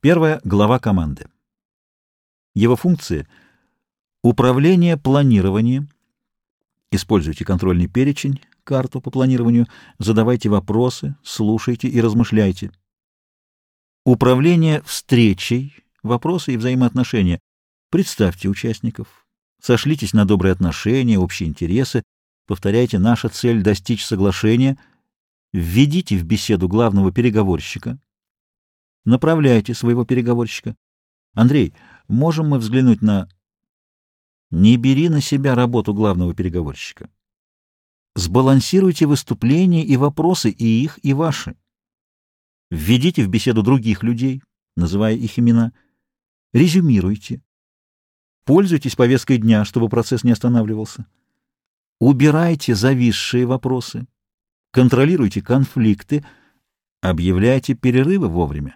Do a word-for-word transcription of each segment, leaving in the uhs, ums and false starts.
Первое — глава команды. Его функции — управление планированием. Используйте контрольный перечень, карту по планированию, задавайте вопросы, слушайте и размышляйте. Управление встречей, вопросы и взаимоотношения. Представьте участников, сошлитесь на добрые отношения, общие интересы, повторяйте: наша цель — достичь соглашения, введите в беседу главного переговорщика, направляйте своего переговорщика. Андрей, можем мы взглянуть на... Не бери на себя работу главного переговорщика. Сбалансируйте выступления и вопросы, и их, и ваши. Введите в беседу других людей, называя их имена. Резюмируйте. Пользуйтесь повесткой дня, чтобы процесс не останавливался. Убирайте зависшие вопросы. Контролируйте конфликты. Объявляйте перерывы вовремя.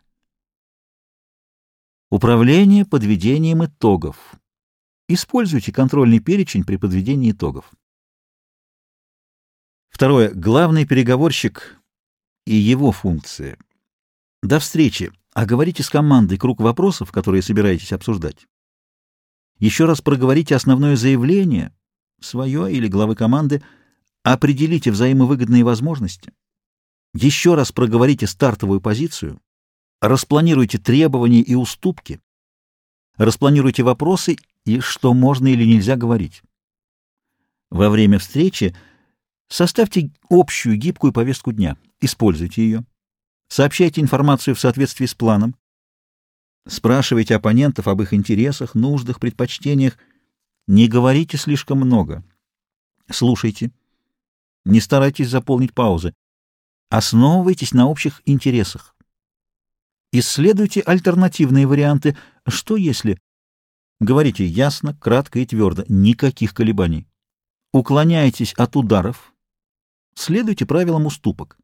Управление подведением итогов. Используйте контрольный перечень при подведении итогов. Второе. Главный переговорщик и его функции. До встречи оговорите с командой круг вопросов, которые собираетесь обсуждать. Еще раз проговорите основное заявление, свое или главы команды, определите взаимовыгодные возможности. Еще раз проговорите стартовую позицию, распланируйте требования и уступки, распланируйте вопросы и что можно или нельзя говорить. Во время встречи составьте общую гибкую повестку дня, используйте ее, сообщайте информацию в соответствии с планом, спрашивайте оппонентов об их интересах, нуждах, предпочтениях, не говорите слишком много, слушайте, не старайтесь заполнить паузы, основывайтесь на общих интересах, исследуйте альтернативные варианты, что если... Говорите ясно, кратко и твердо, никаких колебаний. Уклоняйтесь от ударов, следуйте правилам уступок.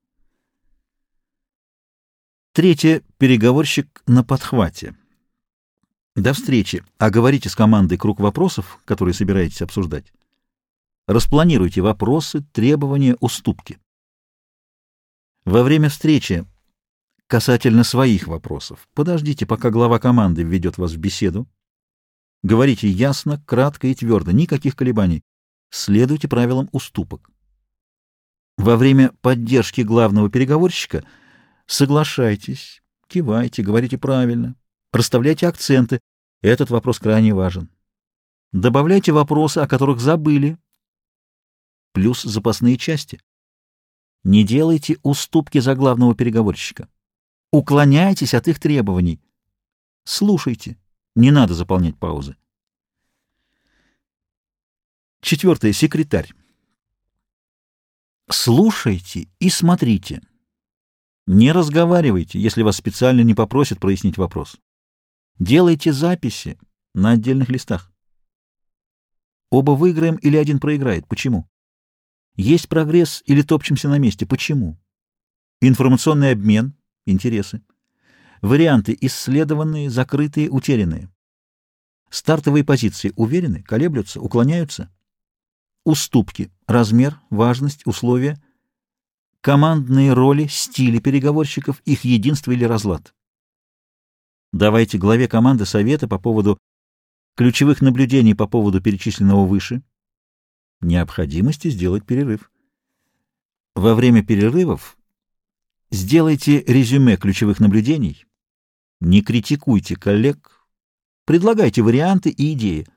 Третье. Переговорщик на подхвате. До встречи оговорите с командой круг вопросов, которые собираетесь обсуждать. Распланируйте вопросы, требования, уступки. Во время встречи касательно своих вопросов подождите, пока глава команды введет вас в беседу. Говорите ясно, кратко и твердо, никаких колебаний. Следуйте правилам уступок. Во время поддержки главного переговорщика соглашайтесь, кивайте, говорите правильно, расставляйте акценты. Этот вопрос крайне важен. Добавляйте вопросы, о которых забыли, плюс запасные части. Не делайте уступки за главного переговорщика. Уклоняйтесь от их требований. Слушайте. Не надо заполнять паузы. Четвертое. Секретарь. Слушайте и смотрите. Не разговаривайте, если вас специально не попросят прояснить вопрос. Делайте записи на отдельных листах. Оба выиграем или один проиграет. Почему? Есть прогресс или топчемся на месте. Почему? Информационный обмен. Интересы. Варианты исследованные, закрытые, утерянные. Стартовые позиции уверены, колеблются, уклоняются. Уступки. Размер, важность, условия. Командные роли, стили переговорщиков, их единство или разлад. Давайте главе команды советы по поводу ключевых наблюдений по поводу перечисленного выше. Необходимости сделать перерыв. Во время перерывов сделайте резюме ключевых наблюдений. Не критикуйте коллег, предлагайте варианты и идеи.